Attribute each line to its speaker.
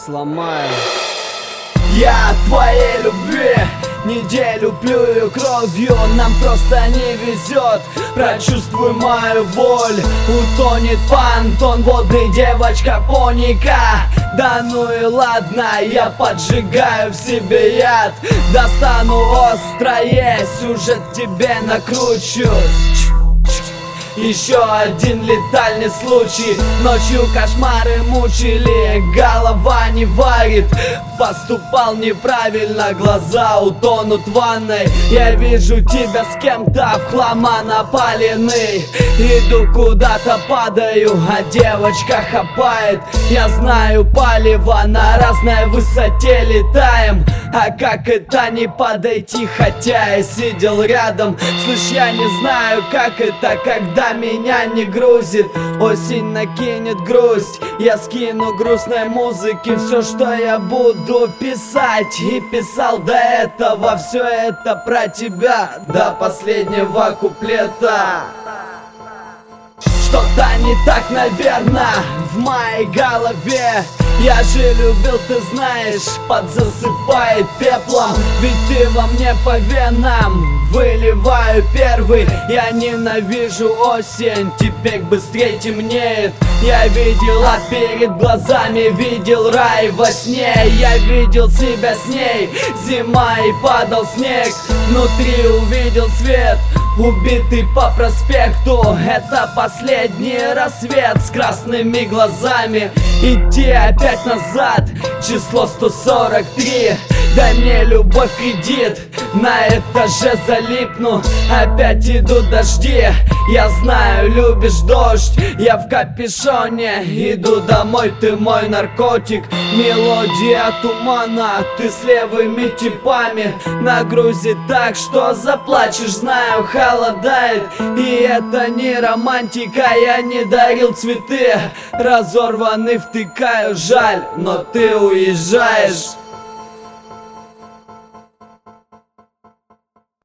Speaker 1: сломаю. Я от твоей любви неделю плюю кровью, нам просто не везет. Прочувствуй мою боль, утонет понтон воды, девочка поника. Да ну и ладно, я поджигаю в себе яд. Достану острое, сюжет тебе накручу. Еще один летальный случай. Ночью кошмары мучили, голова не варит. Поступал неправильно, глаза утонут в ванной. Я вижу тебя с кем-то, в хлама напаленный. Иду куда-то, падаю, а девочка хапает. Я знаю, палево, на разной высоте летаем. А как это не подойти, хотя я сидел рядом. Слышь, я не знаю, как это, когда меня не грузит. Осень накинет грусть, я скину грустной музыки все, что я буду писать. И писал до этого, все это про тебя, до последнего куплета. Что-то не так, наверно, в моей голове. Я же любил, ты знаешь, подзасыпает пеплом. Ведь ты во мне по венам, выливаю первый. Я ненавижу осень, теперь быстрее темнеет. Я видел ад перед глазами, видел рай во сне. Я видел себя с ней, зима и падал снег. Внутри увидел свет, убитый по проспекту. Это последний рассвет с красными глазами. Идти опять назад, число 143. Дай мне любовь кредит, на этаже залипну. Опять идут дожди, я знаю, любишь дождь. Я в капюшоне, иду домой, ты мой наркотик. Мелодия тумана, ты с левыми типами. Нагрузит так, что заплачешь, знаю, холодает. И это не романтика, я не дарил цветы. Разорванный втыкаю, жаль, но ты уезжаешь.